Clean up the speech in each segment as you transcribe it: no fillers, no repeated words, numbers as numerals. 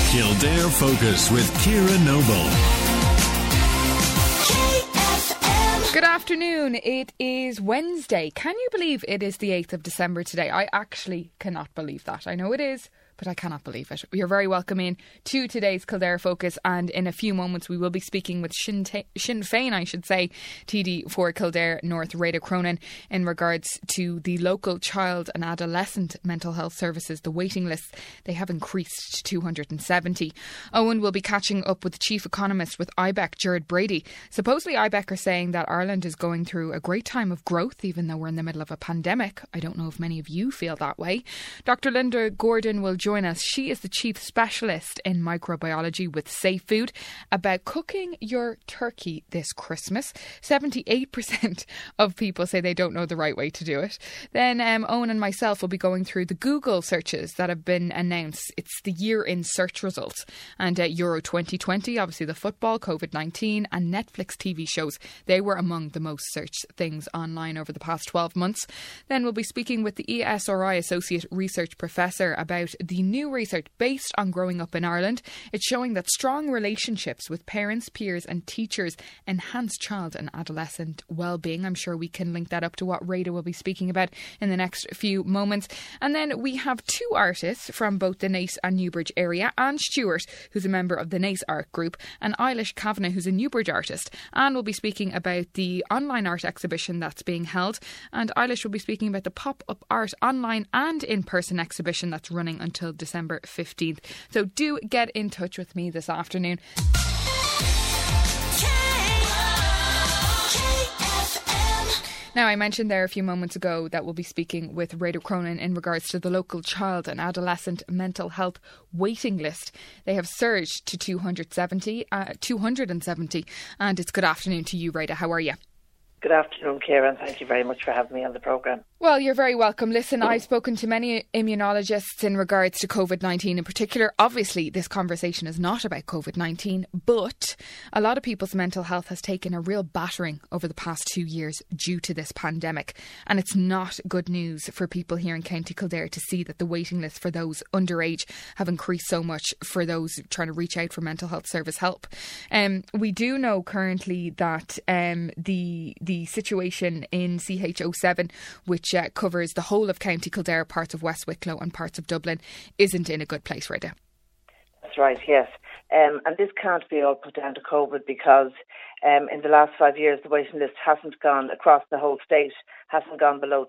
Kildare Focus with Ciara Noble. Good afternoon. It is Wednesday. Can you believe it is the 8th of December today? I actually cannot believe that. I know it is, but I cannot believe it. You're very welcome in to today's Kildare Focus, and in a few moments we will be speaking with Sinn Féin, TD for Kildare North, Rada Cronin, in regards to the local child and adolescent mental health services. The waiting lists, they have increased to 270. Owen will be catching up with the chief economist with IBEC, Gerard Brady. Supposedly IBEC are saying that Ireland is going through a great time of growth, even though we're in the middle of a pandemic. I don't know if many of you feel that way. Dr. Linda Gordon will join us. She is the chief specialist in microbiology with Safe Food about cooking your turkey this Christmas. 78% of people say they don't know the right way to do it. Then Owen and myself will be going through the Google searches that have been announced. It's the year in search results. And Euro 2020, obviously the football, COVID-19 and Netflix TV shows, they were among the most searched things online over the past 12 months. Then we'll be speaking with the ESRI Associate Research Professor about the new research based on growing up in Ireland. It's showing that strong relationships with parents, peers and teachers enhance child and adolescent well-being. I'm sure we can link that up to what Rada will be speaking about in the next few moments. And then we have two artists from both the Naas and Newbridge area. Anne Stewart, who's a member of the Naas Art Group, and Eilish Kavanagh, who's a Newbridge artist. Anne will be speaking about the online art exhibition that's being held, and Eilish will be speaking about the pop-up art online and in-person exhibition that's running until December 15th. So do get in touch with me this afternoon. Now, I mentioned there a few moments ago that we'll be speaking with Rada Cronin in regards to the local child and adolescent mental health waiting list. They have surged to 270, and it's good afternoon to you, Rada. How are you? Good afternoon, Ciara, and thank you very much for having me on the programme. Well, you're very welcome. Listen, I've spoken to many immunologists in regards to COVID-19 in particular. Obviously, this conversation is not about COVID-19, but a lot of people's mental health has taken a real battering over the past 2 years due to this pandemic. And it's not good news for people here in County Kildare to see that the waiting list for those underage have increased so much for those trying to reach out for mental health service help. We do know currently that the situation in CH07, which covers the whole of County Kildare, parts of West Wicklow and parts of Dublin, isn't in a good place, Rada. That's right, yes. And this can't be all put down to COVID because in the last 5 years the waiting list hasn't gone across the whole state, hasn't gone below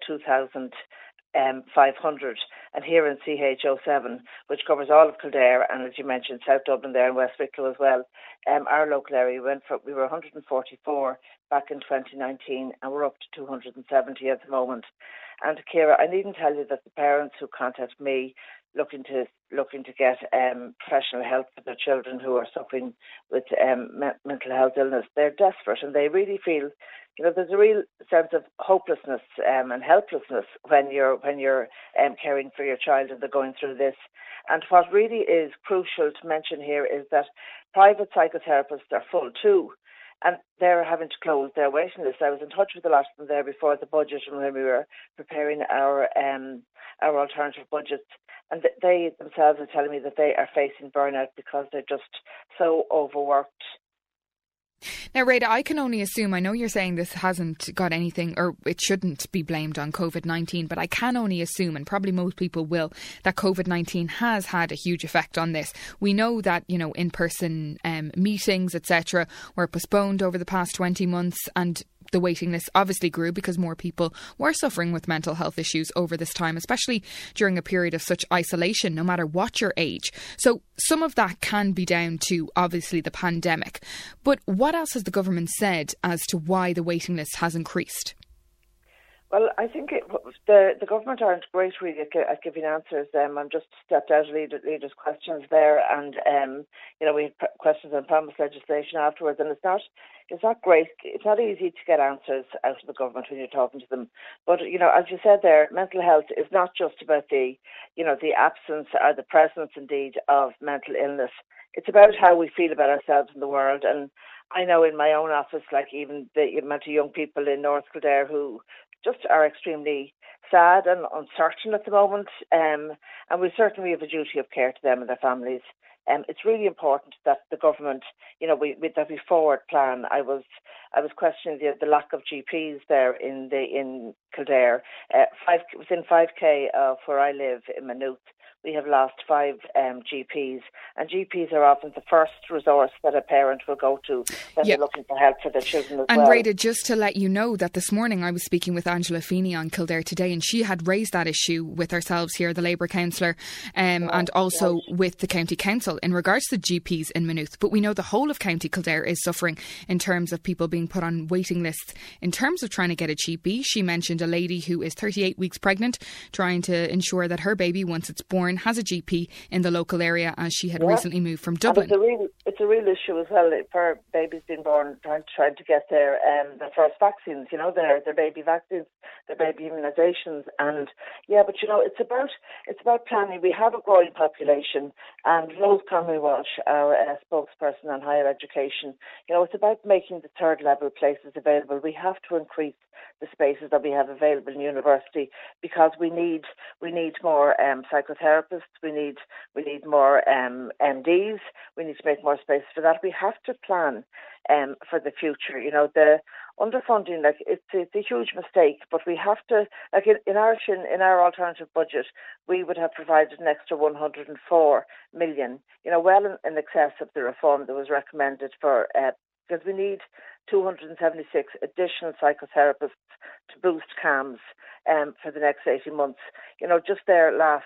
2,500. And here in CH07, which covers all of Kildare and, as you mentioned, South Dublin there and West Wicklow as well, our local area, we were 144 back in 2019 and we're up to 270 at the moment. And Ciara, I needn't tell you that the parents who contact me looking to get professional help for their children who are suffering with mental health illness, they're desperate and they really feel, there's a real sense of hopelessness and helplessness when you're caring for your child and they're going through this. And what really is crucial to mention here is that private psychotherapists are full too, and they're having to close their waiting list. I was in touch with a lot of them there before the budget and when we were preparing our alternative budgets, and they themselves are telling me that they are facing burnout because they're just so overworked. Now, Rada, I can only assume, I know you're saying this hasn't got anything, or it shouldn't be blamed on COVID-19, but I can only assume, and probably most people will, that COVID-19 has had a huge effect on this. We know that, in-person meetings, etc., were postponed over the past 20 months, and the waiting list obviously grew because more people were suffering with mental health issues over this time, especially during a period of such isolation, no matter what your age. So some of that can be down to obviously the pandemic. But what else has the government said as to why the waiting list has increased? Well, I think the government aren't great really at giving answers. I'm just stepped out of leaders' questions there, and we had questions on promised legislation afterwards, and it's not great. It's not easy to get answers out of the government when you're talking to them. But as you said there, mental health is not just about the absence or the presence indeed of mental illness. It's about how we feel about ourselves in the world. And I know in my own office, like even the amount of young people in North Kildare who just are extremely sad and uncertain at the moment, and we certainly have a duty of care to them and their families. It's really important that the government, that we forward plan. I was questioning the lack of GPs there in Kildare. Within 5k of where I live in Maynooth, we have lost 5 GPs, and GPs are often the first resource that a parent will go to when they're looking for help for their children as well. And Rada, just to let you know that this morning I was speaking with Angela Feeney on Kildare Today, and she had raised that issue with ourselves here, the Labour councillor, and also with the County Council in regards to GPs in Maynooth. But we know the whole of County Kildare is suffering in terms of people being put on waiting lists in terms of trying to get a GP. She mentioned a lady who is 38 weeks pregnant, trying to ensure that her baby, once it's born, has a GP in the local area, as she had recently moved from Dublin. It's a real issue as well for babies being born, trying to get their first vaccines, their baby vaccines, their baby immunisations, and but it's about planning. We have a growing population, and Rose Conway Walsh, our spokesperson on higher education, it's about making the third level places available. We have to increase the spaces that we have available in university, because we need more psychotherapists, we need more MDs, we need to make more space for that. We have to plan for the future. The underfunding, it's a huge mistake, but we have to, in our alternative budget, we would have provided an extra 104 million, well in excess of the reform that was recommended for, because we need 276 additional psychotherapists to boost CAMHS for the next 18 months. Just there last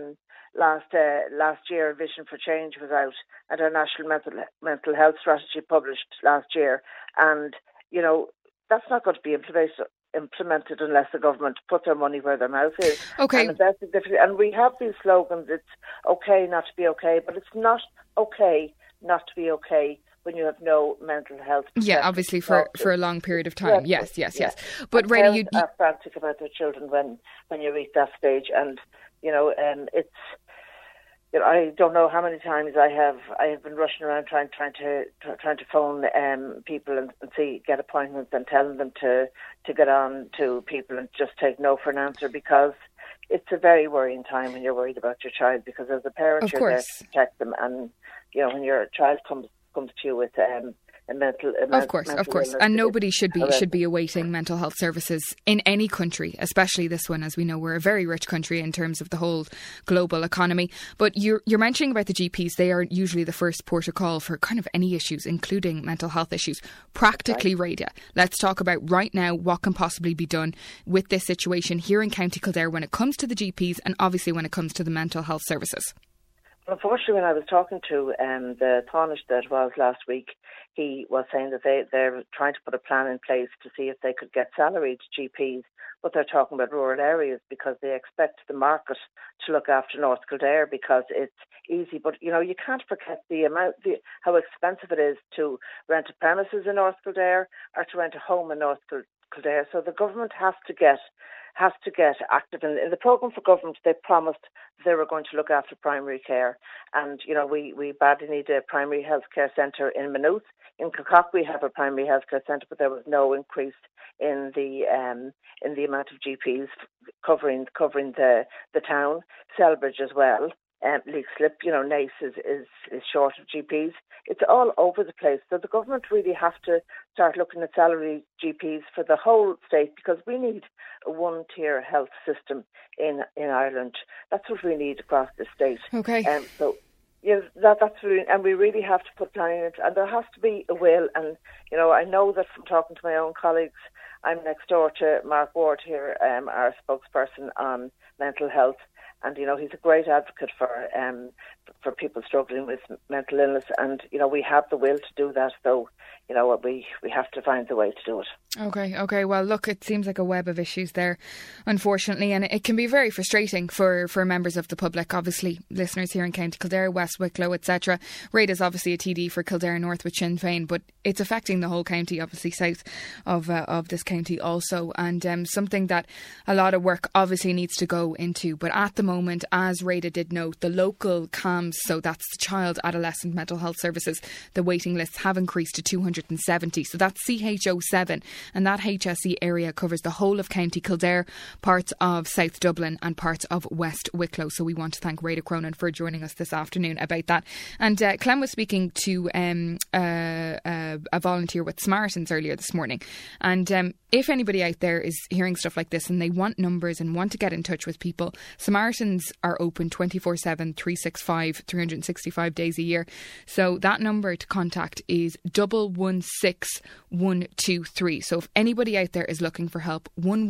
year, Vision for Change was out, and our national mental health strategy published last year, and that's not going to be implemented unless the government put their money where their mouth is. Okay. And we have these slogans: it's okay not to be okay, but it's not okay not to be okay when you have no mental health protection. Yeah, obviously for a long period of time. Yes. But Rada, you are frantic about their children when you reach that stage, and it's. I don't know how many times I have been rushing around trying to phone people and get appointments and telling them to get on to people and just take no for an answer, because it's a very worrying time when you're worried about your child, because as a parent you're there to protect them, and when your child comes to you with of course, and nobody should be awaiting mental health services in any country, especially this one, as we know we're a very rich country in terms of the whole global economy. But you're mentioning about the GPs; they are usually the first port of call for kind of any issues, including mental health issues. Practically, Rada, let's talk about right now what can possibly be done with this situation here in County Kildare when it comes to the GPs, and obviously when it comes to the mental health services. Unfortunately, when I was talking to the Tánaiste that was last week, he was saying that they're trying to put a plan in place to see if they could get salaried GPs, but they're talking about rural areas because they expect the market to look after North Kildare because it's easy. But, you can't forget how expensive it is to rent a premises in North Kildare or to rent a home in North Kildare. So the government has to get active. In the programme for government, they promised they were going to look after primary care. And, we badly need a primary health care centre in Maynooth. In Kilcock, we have a primary health care centre, but there was no increase in the amount of GPs covering the town. Selbridge as well. Leixlip, Naas is short of GPs. It's all over the place. So the government really have to start looking at salary GPs for the whole state, because we need a one-tier health system in Ireland. That's what we need across the state. Okay. That's really, and we really have to put planning in it, and there has to be a will. And I know that from talking to my own colleagues, I'm next door to Mark Ward here, our spokesperson on mental health. And, he's a great advocate for people struggling with mental illness. And, we have the will to do that, though, we have to find the way to do it. Okay. Well, look, it seems like a web of issues there, unfortunately. And it can be very frustrating for members of the public, obviously, listeners here in County Kildare, West Wicklow, etc. Rada's obviously a TD for Kildare North with Sinn Féin, but it's affecting the whole county, obviously, south of this county also. And something that a lot of work obviously needs to go into. But at the moment, moment, as Rada did note, the local CAMS, so that's the Child Adolescent Mental Health Services, the waiting lists have increased to 270. So that's CHO7, and that HSE area covers the whole of County Kildare, parts of South Dublin and parts of West Wicklow. So we want to thank Rada Cronin for joining us this afternoon about that. And Clem was speaking to a volunteer with Samaritans earlier this morning. And if anybody out there is hearing stuff like this and they want numbers and want to get in touch with people, Samaritans are open 24/7, 365, 365 days a year. So that number to contact is 116123. So if anybody out there is looking for help,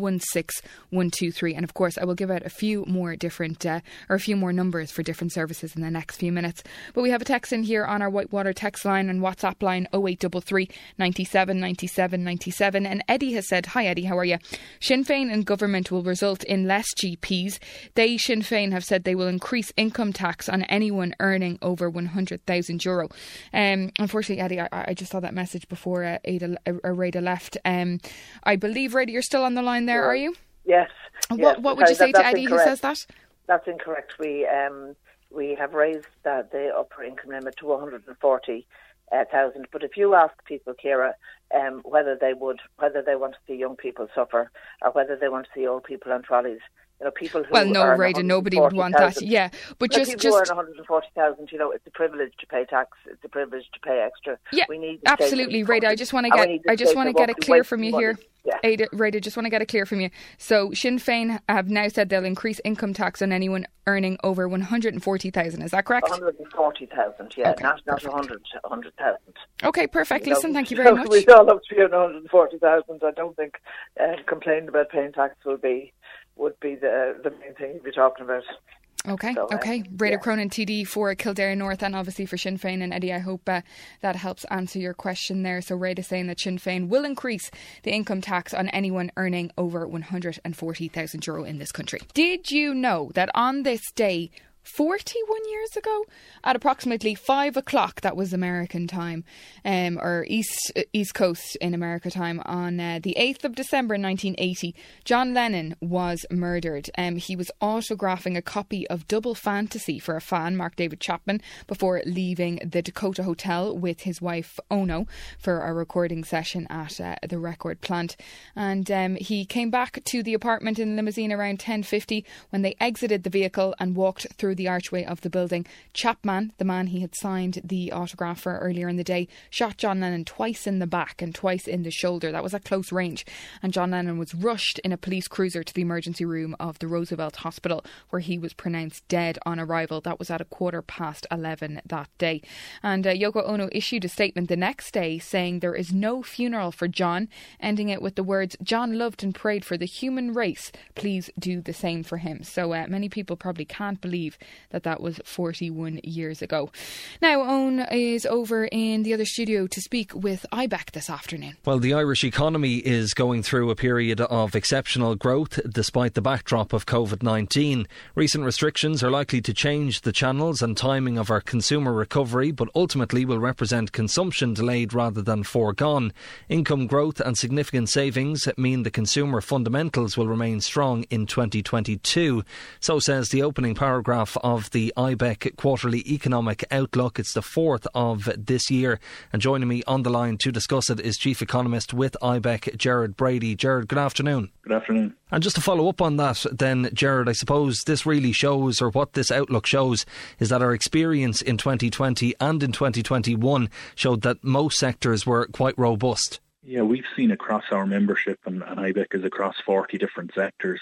116123. And of course, I will give out a few more different or a few more numbers for different services in the next few minutes. But we have a text in here on our Whitewater text line and WhatsApp line 0833 97 97 97. And Eddie has said, hi Eddie, how are you? Sinn Féin and government will result in less GPs. They, Sinn Féin, have said they will increase income tax on anyone earning over €100,000. Unfortunately, Eddie, I just saw that message before Rada left. I believe, Rada, you're still on the line there, are you? Yes. What would you say to Eddie who says that? That's incorrect. We have raised the upper income limit to 140,000. But if you ask people, Ciara, whether they want to see young people suffer or whether they want to see old people on trolleys, people who Rada, nobody would want that. Yeah, but just people who earn 140,000, it's a privilege to pay tax. It's a privilege to pay extra. Yeah, we need absolutely, Rada. I just want to get it clear from you here. Yeah. Rada, just want to get it clear from you. So Sinn Féin have now said they'll increase income tax on anyone earning over 140,000. Is that correct? 140,000, yeah, okay, not 100,000. Okay, perfect. Listen, thank you very much. We all love to be on 140,000. I don't think complaining about paying tax would be the main thing you'd be talking about. Okay. Rada Cronin, TD for Kildare North and obviously for Sinn Féin. And Eddie, I hope that helps answer your question there. So Rada saying that Sinn Féin will increase the income tax on anyone earning over €140,000 in this country. Did you know that on this day 41 years ago, at approximately 5 o'clock, that was American time, or East Coast in America time, on the 8th of December 1980, John Lennon was murdered. He was autographing a copy of Double Fantasy for a fan, Mark David Chapman, before leaving the Dakota Hotel with his wife Ono for a recording session at the record plant. And he came back to the apartment in a limousine around 10:50 when they exited the vehicle and walked through the archway of the building. Chapman, the man he had signed the autograph for earlier in the day, shot John Lennon twice in the back and twice in the shoulder. That was at close range. And John Lennon was rushed in a police cruiser to the emergency room of the Roosevelt Hospital, where he was pronounced dead on arrival. That was at 11:15 that day. And Yoko Ono issued a statement the next day saying there is no funeral for John, ending it with the words, "John loved and prayed for the human race. Please do the same for him." So many people probably can't believe that was 41 years ago. Now, Owen is over in the other studio to speak with IBEC this afternoon. Well, the Irish economy is going through a period of exceptional growth despite the backdrop of COVID-19. Recent restrictions are likely to change the channels and timing of our consumer recovery, but ultimately will represent consumption delayed rather than foregone. Income growth and significant savings mean the consumer fundamentals will remain strong in 2022. So says the opening paragraph of the IBEC Quarterly Economic Outlook. It's the fourth of this year. And joining me on the line to discuss it is Chief Economist with IBEC, Gerard Brady. Gerard, good afternoon. Good afternoon. And just to follow up on that then, Gerard, I suppose this really shows, or what this outlook shows, is that our experience in 2020 and in 2021 showed that most sectors were quite robust. Yeah, we've seen across our membership, and IBEC is across 40 different sectors,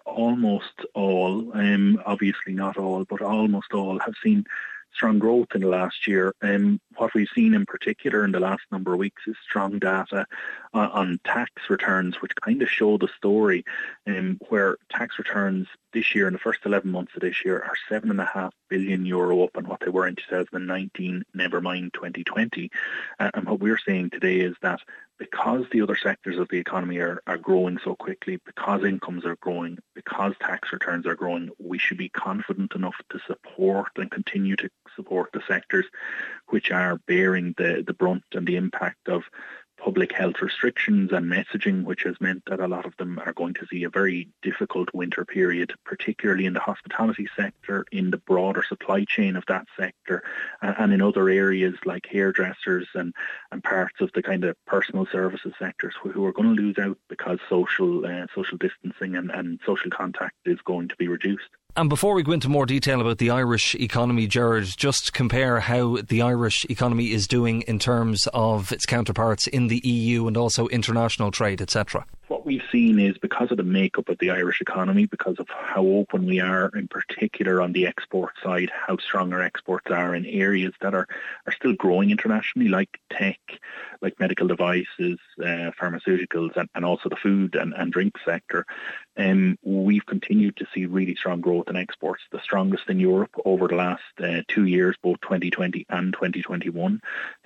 almost all, obviously not all, but almost all have seen strong growth in the last year. What we've seen in particular in the last number of weeks is strong data on tax returns, which kind of show the story, where tax returns this year, in the first 11 months of this year, are €7.5 billion up on what they were in 2019, never mind 2020. And what we're saying today is that because the other sectors of the economy are growing so quickly, because incomes are growing, because tax returns are growing, we should be confident enough to support and continue to support the sectors which are bearing the brunt and the impact of public health restrictions and messaging, which has meant that a lot of them are going to see a very difficult winter period, particularly in the hospitality sector, in the broader supply chain of that sector, and in other areas like hairdressers and parts of the kind of personal services sectors who are going to lose out because social distancing and social contact is going to be reduced. And before we go into more detail about the Irish economy, Gerard, just compare how the Irish economy is doing in terms of its counterparts in the EU and also international trade, etc. What we've seen is, because of the makeup of the Irish economy, because of how open we are, in particular on the export side, how strong our exports are in areas that are still growing internationally, like tech, like medical devices, pharmaceuticals, and also the food and drink sector. We've continued to see really strong growth in exports, the strongest in Europe over the last 2 years, both 2020 and 2021.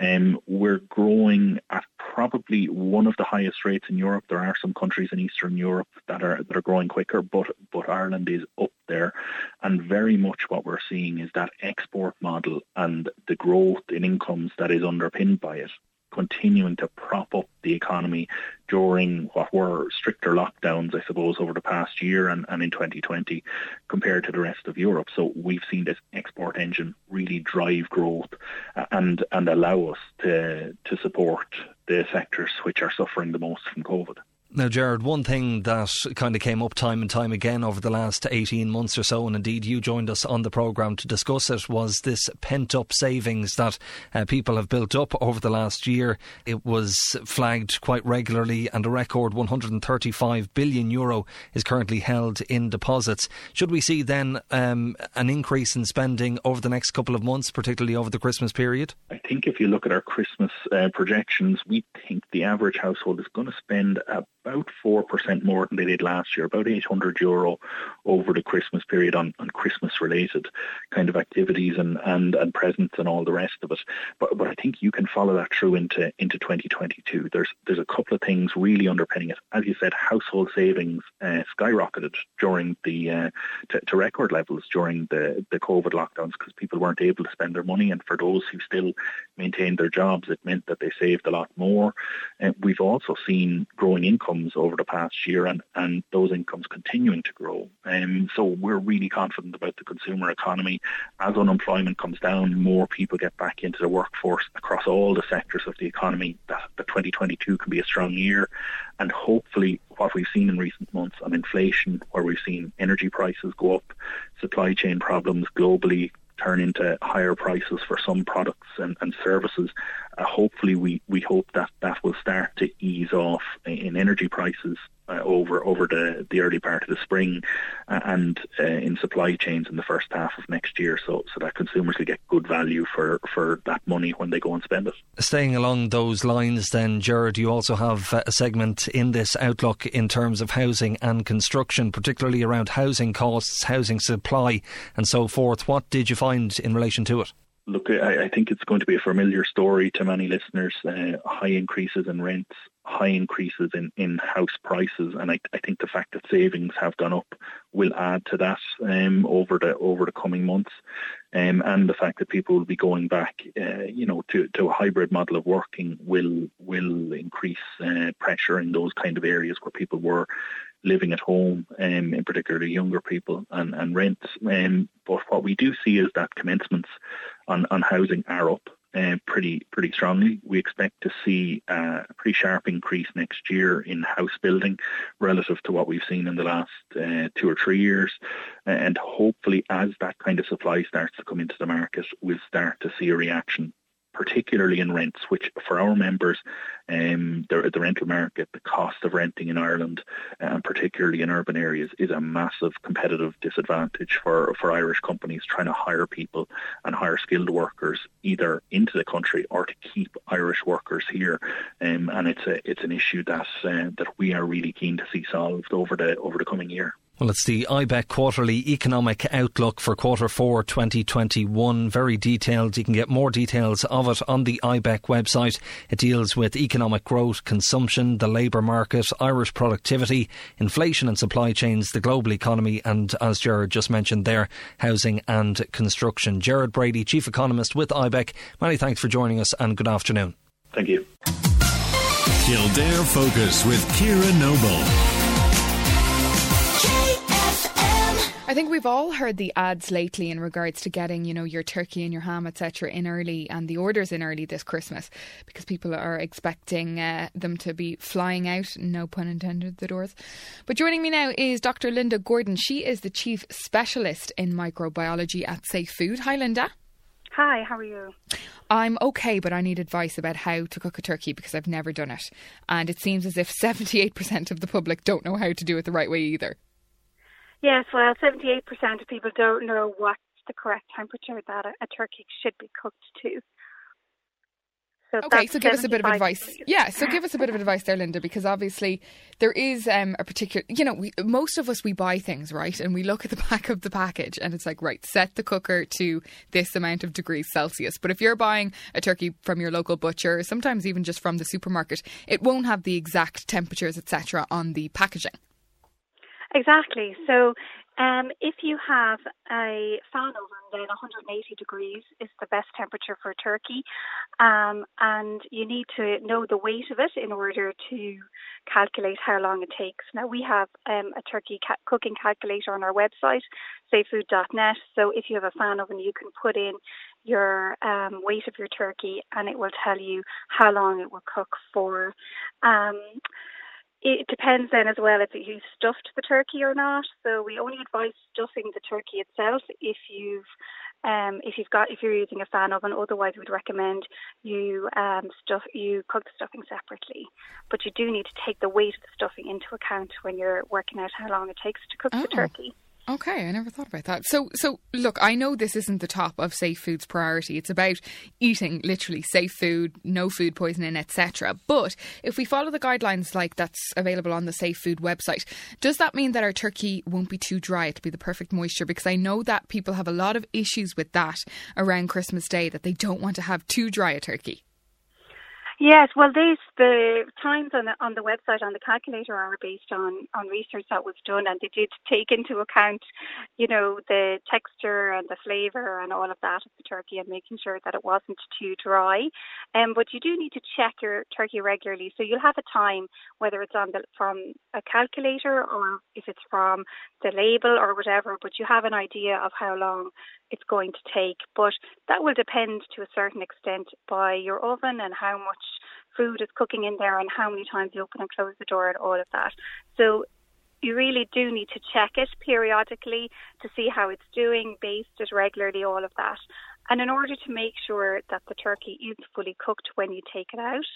We're growing at probably one of the highest rates in Europe. There are some countries in Eastern Europe that are growing quicker, but Ireland is up there. And very much what we're seeing is that export model and the growth in incomes that is underpinned by it continuing to prop up the economy during what were stricter lockdowns, I suppose, over the past year and in 2020 compared to the rest of Europe. So we've seen this export engine really drive growth and allow us to support the sectors which are suffering the most from COVID. Now, Gerard, one thing that kind of came up time and time again over the last 18 months or so, and indeed you joined us on the programme to discuss it, was this pent-up savings that people have built up over the last year. It was flagged quite regularly, and a record €135 billion is currently held in deposits. Should we see then an increase in spending over the next couple of months, particularly over the Christmas period? I think if you look at our Christmas projections, we think the average household is going to spend about 4% more than they did last year, about €800 over the Christmas period on Christmas-related kind of activities and presents and all the rest of it. But I think you can follow that through into 2022. There's a couple of things really underpinning it. As you said, household savings skyrocketed during to record levels during the COVID lockdowns because people weren't able to spend their money, and for those who still maintained their jobs, it meant that they saved a lot more. We've also seen growing incomes over the past year and those incomes continuing to grow. So we're really confident about the consumer economy. As unemployment comes down, more people get back into the workforce across all the sectors of the economy. That 2022 can be a strong year. And hopefully what we've seen in recent months on inflation, where we've seen energy prices go up, supply chain problems globally turn into higher prices for some products and services. Hopefully we hope that will start to ease off in energy prices over the early part of the spring and in supply chains in the first half of next year, so that consumers will get good value for that money when they go and spend it. Staying along those lines then, Gerard, you also have a segment in this outlook in terms of housing and construction, particularly around housing costs, housing supply and so forth. What did you find in relation to it? Look, I think it's going to be a familiar story to many listeners. High increases in rents, high increases in house prices, and I think the fact that savings have gone up will add to that over the coming months, and the fact that people will be going back, to a hybrid model of working will increase pressure in those kind of areas where people were living at home, in particular younger people, and rents. But what we do see is that commencements on housing are up pretty strongly. We expect to see a pretty sharp increase next year in house building relative to what we've seen in the last 2 or 3 years. And hopefully as that kind of supply starts to come into the market, we'll start to see a reaction, particularly in rents, which for our members, the rental market, the cost of renting in Ireland, and particularly in urban areas, is a massive competitive disadvantage for Irish companies trying to hire people and hire skilled workers either into the country or to keep Irish workers here. And it's an issue that we are really keen to see solved over the coming year. Well, it's the IBEC Quarterly Economic Outlook for Q4 2021. Very detailed. You can get more details of it on the IBEC website. It deals with economic growth, consumption, the labour market, Irish productivity, inflation and supply chains, the global economy, and, as Gerard just mentioned there, housing and construction. Gerard Brady, Chief Economist with IBEC, many thanks for joining us and good afternoon. Thank you. Kildare Focus with Ciara Noble. I think we've all heard the ads lately in regards to getting, your turkey and your ham, etc. in early, and the orders in early this Christmas, because people are expecting them to be flying out, no pun intended, the doors. But joining me now is Dr. Linda Gordon. She is the Chief Specialist in Microbiology at Safe Food. Hi, Linda. Hi, how are you? I'm okay, but I need advice about how to cook a turkey because I've never done it. And it seems as if 78% of the public don't know how to do it the right way either. Yes, well, 78% of people don't know what's the correct temperature that a turkey should be cooked to. So give us a bit of advice. Yeah, so give us a bit of advice there, Linda, because obviously there is a particular, most of us, we buy things, right? And we look at the back of the package and it's like, right, set the cooker to this amount of degrees Celsius. But if you're buying a turkey from your local butcher, sometimes even just from the supermarket, it won't have the exact temperatures, etc. on the packaging. Exactly. So if you have a fan oven, then 180 degrees is the best temperature for a turkey. And you need to know the weight of it in order to calculate how long it takes. Now, we have a turkey cooking calculator on our website, safefood.net. So if you have a fan oven, you can put in your weight of your turkey and it will tell you how long it will cook for. It depends then as well if you've stuffed the turkey or not. So we only advise stuffing the turkey itself if you're using a fan oven. Otherwise, we'd recommend you cook the stuffing separately. But you do need to take the weight of the stuffing into account when you're working out how long it takes to cook the turkey. Okay, I never thought about that. So look, I know this isn't the top of Safe Food's priority. It's about eating literally safe food, no food poisoning, etc. But if we follow the guidelines like that's available on the Safe Food website, does that mean that our turkey won't be too dry? It'll be the perfect moisture, because I know that people have a lot of issues with that around Christmas Day, that they don't want to have too dry a turkey. Yes, well, the times on the website on the calculator are based on research that was done, and they did take into account, the texture and the flavour and all of that of the turkey, and making sure that it wasn't too dry. But you do need to check your turkey regularly, so you'll have a time, whether it's from a calculator or if it's from the label or whatever. But you have an idea of how long it's going to take. But that will depend to a certain extent by your oven and how much food is cooking in there and how many times you open and close the door and all of that. So you really do need to check it periodically to see how it's doing, baste it regularly, all of that. And in order to make sure that the turkey is fully cooked when you take it out,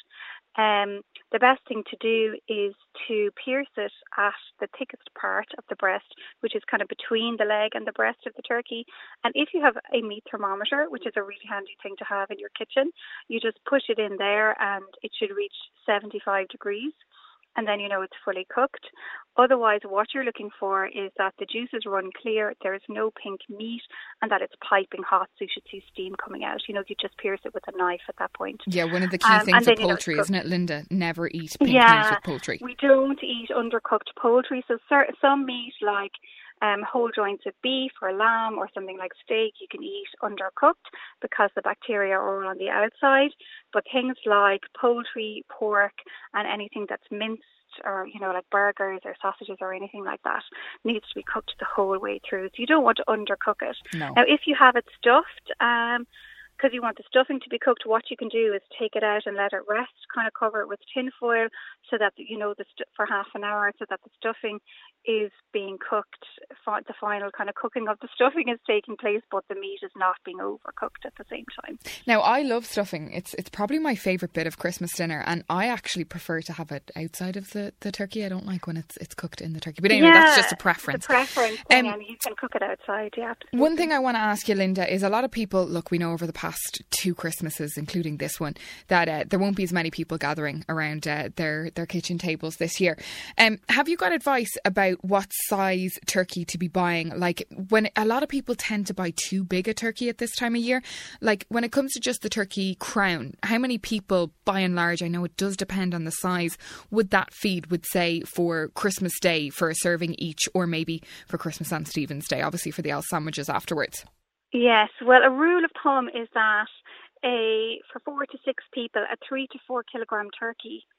the best thing to do is to pierce it at the thickest part of the breast, which is kind of between the leg and the breast of the turkey. And if you have a meat thermometer, which is a really handy thing to have in your kitchen, you just push it in there and it should reach 75 degrees. And then it's fully cooked. Otherwise, what you're looking for is that the juices run clear, there is no pink meat, and that it's piping hot, so you should see steam coming out. You just pierce it with a knife at that point. Yeah, one of the key things with poultry, isn't it, Linda? Never eat pink meat with poultry. We don't eat undercooked poultry. So some meat like whole joints of beef or lamb or something like steak, you can eat undercooked because the bacteria are all on the outside. But things like poultry, pork, and anything that's minced, or like burgers or sausages or anything like that, needs to be cooked the whole way through. So you don't want to undercook it. No. Now, if you have it stuffed, because you want the stuffing to be cooked, what you can do is take it out and let it rest, kind of cover it with tin foil so that for half an hour, so that the stuffing is being cooked. The final kind of cooking of the stuffing is taking place, but the meat is not being overcooked at the same time. Now, I love stuffing. It's probably my favourite bit of Christmas dinner, and I actually prefer to have it outside of the turkey. I don't like when it's cooked in the turkey. But anyway, that's just a preference. It's a preference, and you can cook it outside, yeah. Absolutely. One thing I want to ask you, Linda, is a lot of people, look, we know over the past 2 Christmases, including this one, that there won't be as many people gathering around their kitchen tables this year. Have you got advice about what size turkey to be buying? Like, when a lot of people tend to buy too big a turkey at this time of year, like when it comes to just the turkey crown, how many people, by and large, I know it does depend on the size, would that feed, would say, for Christmas Day for a serving each, or maybe for Christmas and Stephen's Day, obviously for the L sandwiches afterwards? Yes, well, a rule of thumb is that for 4 to 6 people, a 3 to 4 kilogram turkey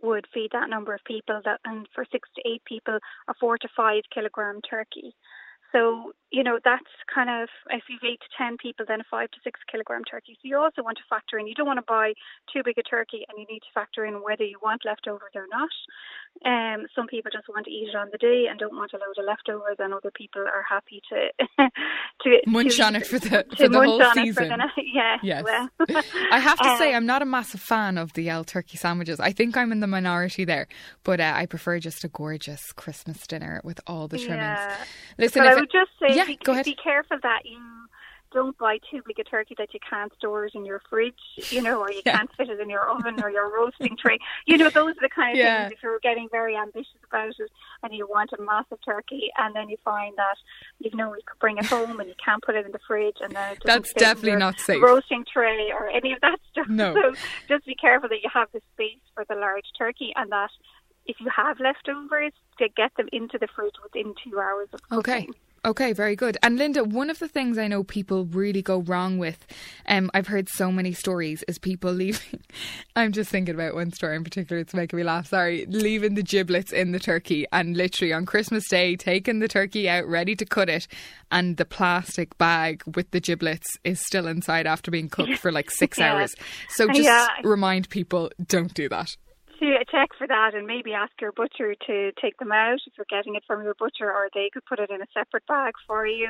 would feed that number of people, and for 6 to 8 people, a 4 to 5 kilogram turkey. So, that's kind of, if you've 8 to 10 people, then a 5 to 6 kilogram turkey. So you also want to factor in, you don't want to buy too big a turkey, and you need to factor in whether you want leftovers or not. Some people just want to eat it on the day and don't want a load of leftovers, and other people are happy to munch on it for the whole season. Yes. Well. I have to say, I'm not a massive fan of the turkey sandwiches. I think I'm in the minority there, but I prefer just a gorgeous Christmas dinner with all the trimmings. Yeah. Listen, but I would just say, go ahead. Be careful that you don't buy too big a turkey that you can't store it in your fridge, or you can't fit it in your oven or your roasting tray. Those are the kind of things, if you're getting very ambitious about it and you want a massive turkey, and then you find that you could bring it home and you can't put it in the fridge, and then that's definitely not safe. Roasting tray or any of that stuff. No. So just be careful that you have the space for the large turkey, and that if you have leftovers, to get them into the fridge within 2 hours of cooking. Okay, very good. And Linda, one of the things I know people really go wrong with, I've heard so many stories, is people leaving, I'm just thinking about one story in particular, it's making me laugh, leaving the giblets in the turkey, and literally on Christmas Day taking the turkey out ready to cut it, and the plastic bag with the giblets is still inside after being cooked for like 6 hours. So just remind people, don't do that. Check for that, and maybe ask your butcher to take them out if you're getting it from your butcher, or they could put it in a separate bag for you.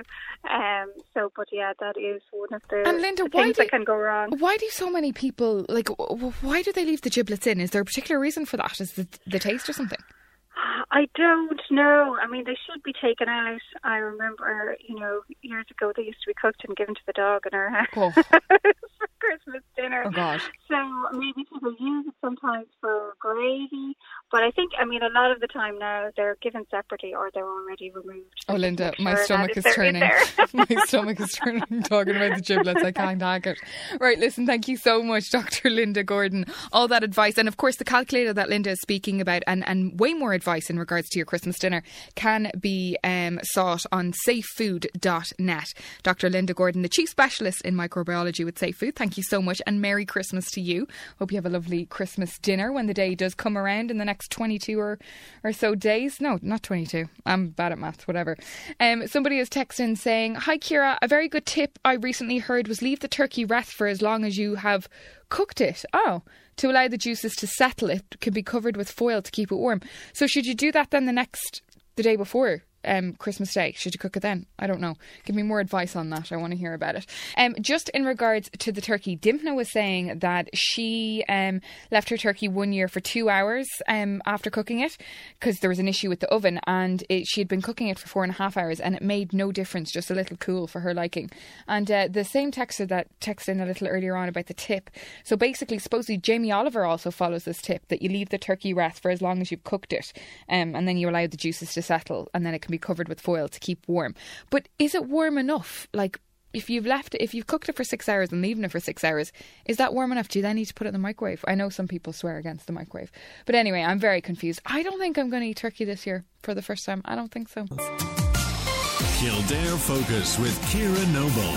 That is one of the, and Linda, things that can go wrong. Why do so many people, why do they leave the giblets in? Is there a particular reason for that? Is the taste or something? I don't know. I mean, they should be taken out. I remember, years ago they used to be cooked and given to the dog in our house for Christmas dinner. Oh, God. So maybe people use it sometimes for gravy. But I think, a lot of the time now they're given separately or they're already removed. Oh, Linda, my stomach is turning. My stomach is turning talking about the giblets. I can't hack it. Right, listen, thank you so much, Dr. Linda Gordon. All that advice, and of course the calculator that Linda is speaking about, and way more advice in regards to your Christmas dinner, can be sought on safefood.net. Dr. Linda Gordon, the Chief Specialist in Microbiology with Safe Food, thank you so much, and Merry Christmas to you. Hope you have a lovely Christmas dinner when the day does come around in the next 22 or so days. No, not 22. I'm bad at maths, whatever. Somebody is texting saying, "Hi Ciara, a very good tip I recently heard was leave the turkey rest for as long as you have cooked it. To allow the juices to settle, it can be covered with foil to keep it warm." So should you do that then the day before Christmas Day? Should you cook it then? I don't know. Give me more advice on that. I want to hear about it. Just in regards to the turkey, Dimpna was saying that she left her turkey one year for 2 hours after cooking it because there was an issue with the oven, and she had been cooking it for 4.5 hours and it made no difference, just a little cool for her liking. And the same texter that texted in a little earlier on about the tip. So basically, supposedly Jamie Oliver also follows this tip that you leave the turkey rest for as long as you've cooked it, and then you allow the juices to settle, and then it can be covered with foil to keep warm. But is it warm enough? Like, if you've cooked it for 6 hours and leaving it for 6 hours, is that warm enough? Do you then need to put it in the microwave? I know some people swear against the microwave, but anyway, I'm very confused. I don't think I'm going to eat turkey this year for the first time. I don't think so. Kildare Focus with Ciara Noble.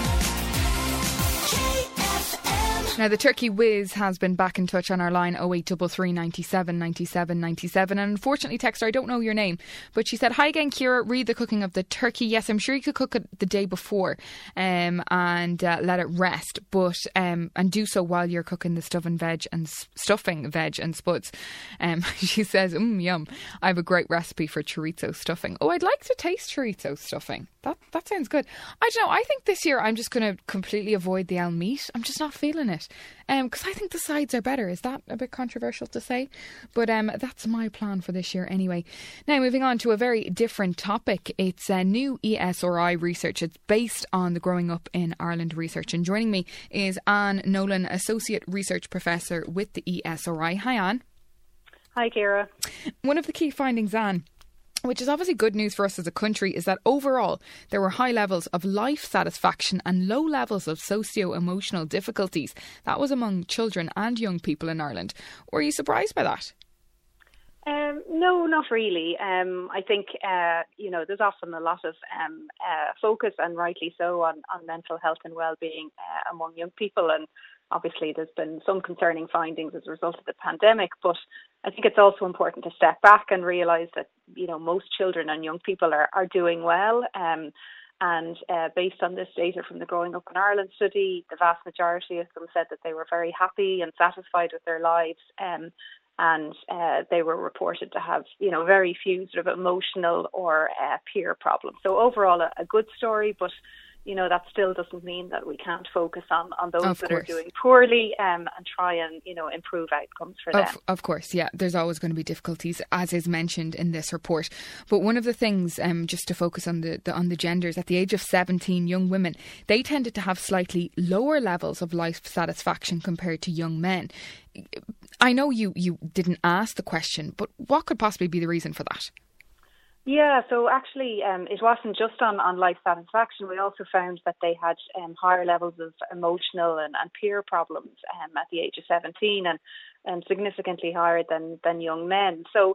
Now, the Turkey Whiz has been back in touch on our line 0833 97 97 97. And unfortunately, texter, I don't know your name, but she said, "Hi again, Ciara. Read the cooking of the turkey. Yes, I'm sure you could cook it the day before and let it rest, but and do so while you're cooking the stuffing veg and spuds." She says, "Yum. I have a great recipe for chorizo stuffing." Oh, I'd like to taste chorizo stuffing. That sounds good. I don't know. I think this year I'm just going to completely avoid the L meat. I'm just not feeling it. Because I think the sides are better. Is that a bit controversial to say? But that's my plan for this year anyway. Now, moving on to a very different topic. It's new ESRI research. It's based on the Growing Up in Ireland research. And joining me is Anne Nolan, Associate Research Professor with the ESRI. Hi, Anne. Hi, Ciara. One of the key findings, Anne, which is obviously good news for us as a country, is that overall there were high levels of life satisfaction and low levels of socio-emotional difficulties. That was among children and young people in Ireland. Were you surprised by that? No, not really. I think, there's often a lot of focus, and rightly so, on mental health and well-being among young people. And obviously there's been some concerning findings as a result of the pandemic. But I think it's also important to step back and realise that, most children and young people are doing well. And based on this data from the Growing Up in Ireland study, the vast majority of them said that they were very happy and satisfied with their lives. And they were reported to have, very few sort of emotional or peer problems. So overall, a good story, but, that still doesn't mean that we can't focus on those that are doing poorly and try and, improve outcomes for them. Of course, yeah. There's always going to be difficulties, as is mentioned in this report. But one of the things, just to focus on the genders, at the age of 17, young women, they tended to have slightly lower levels of life satisfaction compared to young men. I know you didn't ask the question, but what could possibly be the reason for that? Yeah, so actually it wasn't just on life satisfaction. We also found that they had higher levels of emotional and peer problems at the age of 17 and significantly higher than young men. So,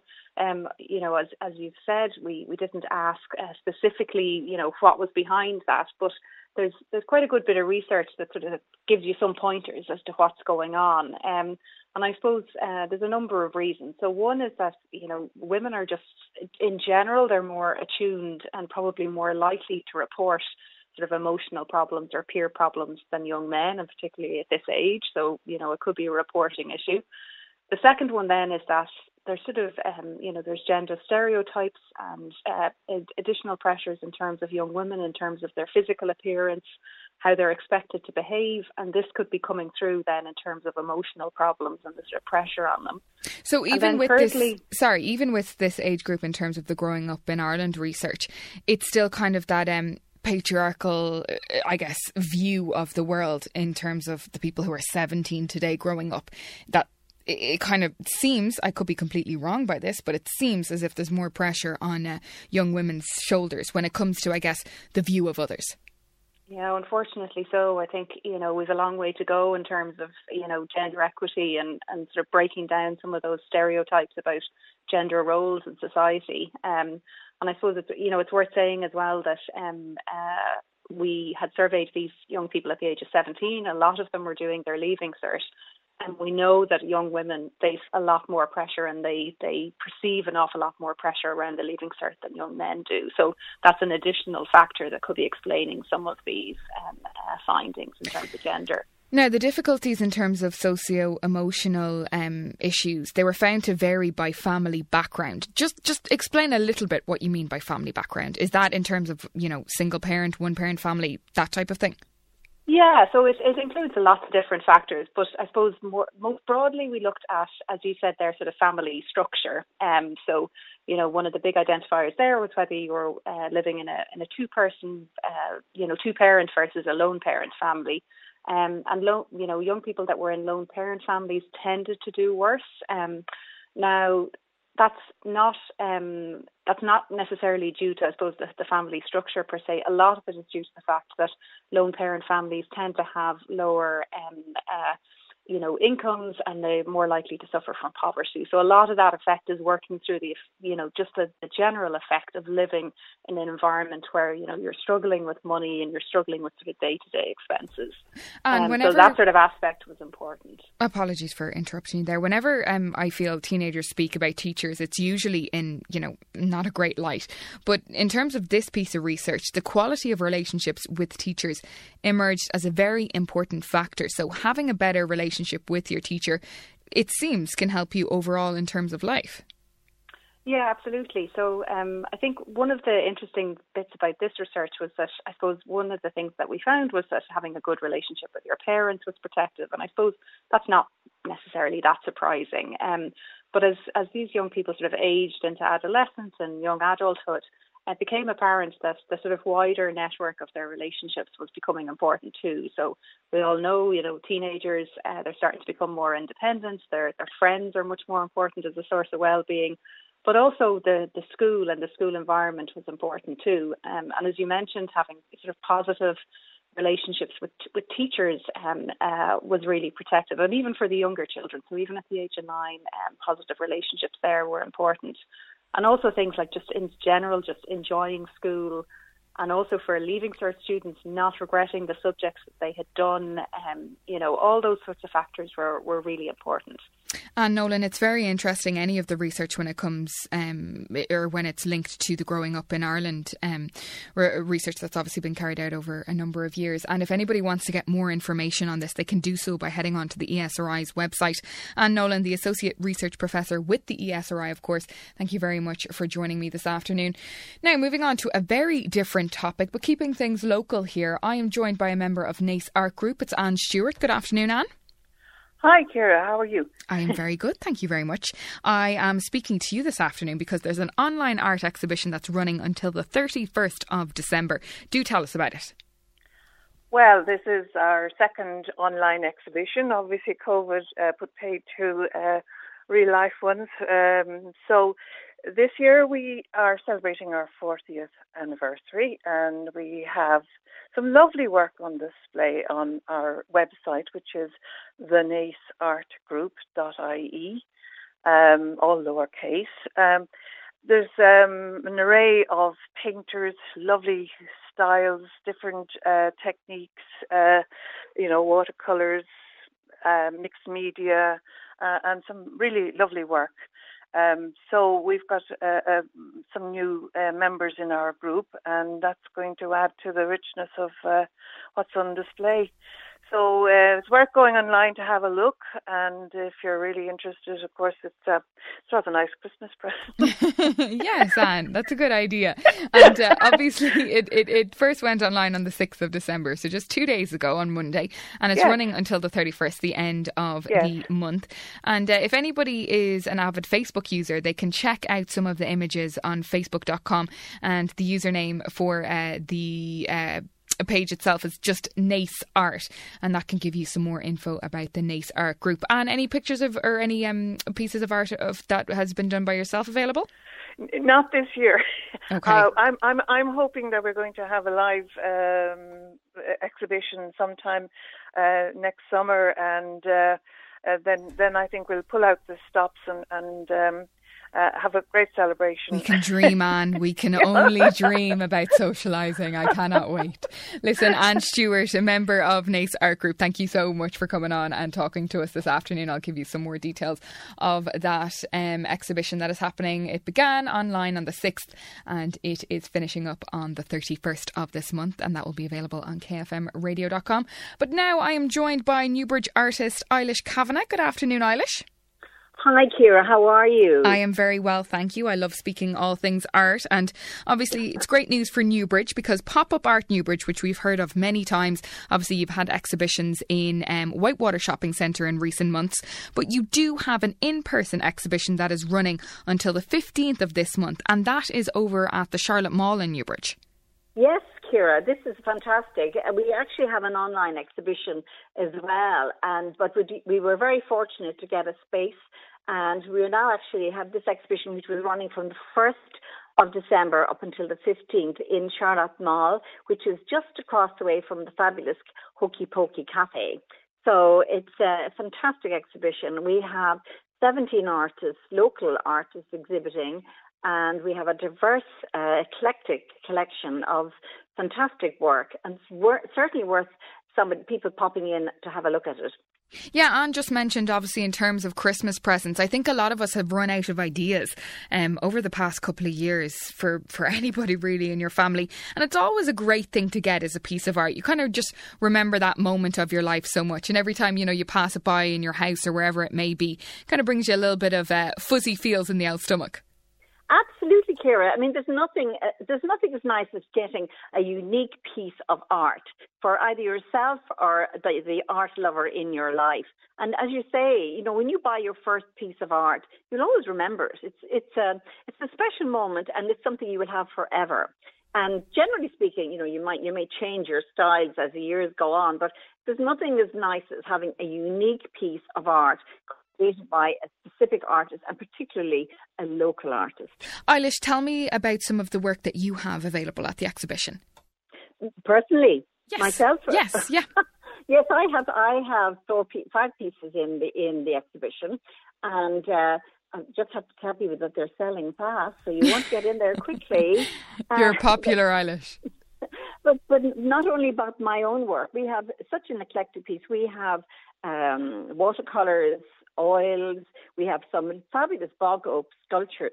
as you've said, we didn't ask specifically, what was behind that, but there's quite a good bit of research that sort of gives you some pointers as to what's going on. And I suppose there's a number of reasons. So one is that, women are just, in general, they're more attuned and probably more likely to report sort of emotional problems or peer problems than young men, and particularly at this age. So, it could be a reporting issue. The second one then is that there's sort of, there's gender stereotypes and additional pressures in terms of young women, in terms of their physical appearance, how they're expected to behave, and this could be coming through then in terms of emotional problems and the sort of pressure on them. So even with even with this age group, in terms of the Growing Up in Ireland research, it's still kind of that patriarchal, I guess, view of the world in terms of the people who are 17 today growing up, that it kind of seems, I could be completely wrong by this, but it seems as if there's more pressure on young women's shoulders when it comes to, I guess, the view of others. Yeah, unfortunately so. I think, we've a long way to go in terms of, gender equity and sort of breaking down some of those stereotypes about gender roles in society. And I suppose it's worth saying as well that we had surveyed these young people at the age of 17. A lot of them were doing their leaving cert. And we know that young women face a lot more pressure, and they perceive an awful lot more pressure around the leaving cert than young men do. So that's an additional factor that could be explaining some of these findings in terms of gender. Now, the difficulties in terms of socio-emotional issues, they were found to vary by family background. Just explain a little bit what you mean by family background. Is that in terms of, single parent, one parent family, that type of thing? Yeah, so it includes a lot of different factors, but I suppose most broadly we looked at, as you said, their sort of family structure. So, one of the big identifiers there was whether you were living in a two-person, two-parent versus a lone parent family. And young people that were in lone parent families tended to do worse. Now, that's not necessarily due to, I suppose, the family structure per se. A lot of it is due to the fact that lone parent families tend to have lower incomes, and they're more likely to suffer from poverty. So a lot of that effect is working through the general effect of living in an environment where, you're struggling with money and you're struggling with sort of day-to-day expenses. And so that sort of aspect was important. Apologies for interrupting you there. Whenever I feel teenagers speak about teachers, it's usually in, not a great light. But in terms of this piece of research, the quality of relationships with teachers emerged as a very important factor. So having a better relationship with your teacher, it seems, can help you overall in terms of life. Yeah, absolutely. So I think one of the interesting bits about this research was that, I suppose, one of the things that we found was that having a good relationship with your parents was protective. And I suppose that's not necessarily that surprising. But as these young people sort of aged into adolescence and young adulthood, it became apparent that the sort of wider network of their relationships was becoming important too. So we all know, teenagers, they're starting to become more independent. Their friends are much more important as a source of well-being. But also the school and the school environment was important too. And as you mentioned, having sort of positive relationships with teachers was really protected, and even for the younger children. So even at the age of 9, positive relationships there were important. And also things like just in general, just enjoying school, and also for Leaving Cert students not regretting the subjects that they had done. All those sorts of factors were really important. And Nolan, it's very interesting, any of the research when it comes or when it's linked to the Growing Up in Ireland research that's obviously been carried out over a number of years. And if anybody wants to get more information on this, they can do so by heading on to the ESRI's website. And Nolan, the Associate Research Professor with the ESRI, of course, thank you very much for joining me this afternoon. Now, moving on to a very different topic, but keeping things local here, I am joined by a member of Naas Art Group. It's Anne Stewart. Good afternoon, Anne. Hi, Ciara. How are you? I am very good. Thank you very much. I am speaking to you this afternoon because there's an online art exhibition that's running until the 31st of December. Do tell us about it. Well, this is our second online exhibition. Obviously, COVID put paid to real life ones. So this year we are celebrating our 40th anniversary, and we have some lovely work on display on our website, which is thenaasartgroup.ie, all lowercase. There's an array of painters, lovely styles, different techniques, watercolours, mixed media, and some really lovely work. So we've got some new members in our group, and that's going to add to the richness of what's on display. So it's worth going online to have a look, and if you're really interested, of course, it's rather a nice Christmas present. Yes, Anne, that's a good idea. And obviously it first went online on the 6th of December, so just 2 days ago on Monday, and it's running until the 31st, the end of the month. And if anybody is an avid Facebook user, they can check out some of the images on facebook.com, and the username for the page itself is just Naas Art, and that can give you some more info about the Naas Art Group. And any pictures of or any pieces of art of that has been done by yourself available? Not this year. Okay. I'm hoping that we're going to have a live exhibition sometime next summer, and then I think we'll pull out the stops and have a great celebration. We can dream, Anne. We can only dream about socialising. I cannot wait. Listen, Anne Stewart, a member of Naas Art Group, thank you so much for coming on and talking to us this afternoon. I'll give you some more details of that exhibition that is happening. It began online on the 6th and it is finishing up on the 31st of this month, and that will be available on kfmradio.com. But now I am joined by Newbridge artist Eilish Kavanagh. Good afternoon, Eilish. Hi, Ciara. How are you? I am very well, thank you. I love speaking all things art, and obviously it's great news for Newbridge because Pop-Up Art Newbridge, which we've heard of many times, obviously you've had exhibitions in Whitewater Shopping Centre in recent months, but you do have an in-person exhibition that is running until the 15th of this month, and that is over at the Charlotte Mall in Newbridge. Yes, Ciara, this is fantastic. We actually have an online exhibition as well, but we were very fortunate to get a space, and we now actually have this exhibition which was running from the 1st of December up until the 15th in Charlotte Mall, which is just across the way from the fabulous Hokey Pokey Cafe. So it's a fantastic exhibition. We have 17 artists, local artists exhibiting, and we have a diverse, eclectic collection of fantastic work, and it's certainly worth some people popping in to have a look at it. Yeah, Anne just mentioned, obviously, in terms of Christmas presents, I think a lot of us have run out of ideas over the past couple of years for anybody really in your family. And it's always a great thing to get as a piece of art. You kind of just remember that moment of your life so much. And every time, you pass it by in your house or wherever it may be, kind of brings you a little bit of fuzzy feels in the old stomach. Absolutely, Ciara. I mean, there's nothing as nice as getting a unique piece of art for either yourself or the art lover in your life. And as you say, when you buy your first piece of art, you'll always remember it. It's a special moment, and it's something you will have forever. And generally speaking, you may change your styles as the years go on, but there's nothing as nice as having a unique piece of art created by a specific artist, and particularly a local artist. Eilish, tell me about some of the work that you have available at the exhibition. Personally? Yes. Myself? Yes, yeah. Yes, I have 5 pieces in the exhibition, and I just have to tell you that they're selling fast, so you want to get in there quickly. You're popular, Eilish. But not only about my own work. We have such an eclectic piece. We have watercolours, oils. We have some fabulous bog oak sculptures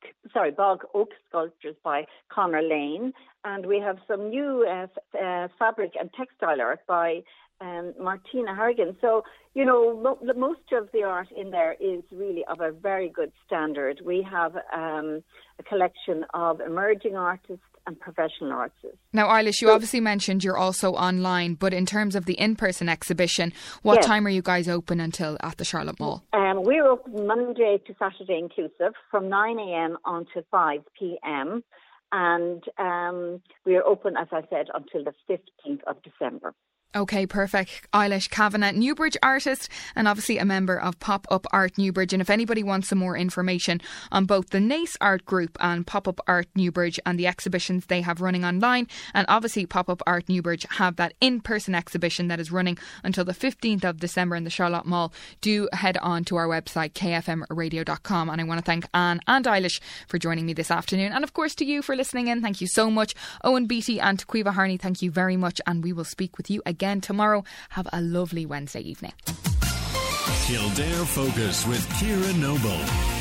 by Conor Lane, and we have some new fabric and textile art by Martina Harrigan. So, most of the art in there is really of a very good standard. We have a collection of emerging artists and professional artists. Now, Eilish, you obviously mentioned you're also online, but in terms of the in-person exhibition, what time are you guys open until at the Charlotte Mall? We're open Monday to Saturday inclusive from 9 a.m. until 5 p.m. And we're open, as I said, until the 15th of December. Okay, perfect. Eilish Kavanagh, Newbridge artist and obviously a member of Pop-Up Art Newbridge. And if anybody wants some more information on both the NACE Art Group and Pop-Up Art Newbridge and the exhibitions they have running online, and obviously Pop-Up Art Newbridge have that in-person exhibition that is running until the 15th of December in the Charlotte Mall, do head on to our website kfmradio.com. And I want to thank Anne and Eilish for joining me this afternoon, and of course to you for listening in. Thank you so much. Owen Beattie and Taquiva Harney, thank you very much, and we will speak with you again tomorrow. Have a lovely Wednesday evening. Kildare Focus with Ciara Noble.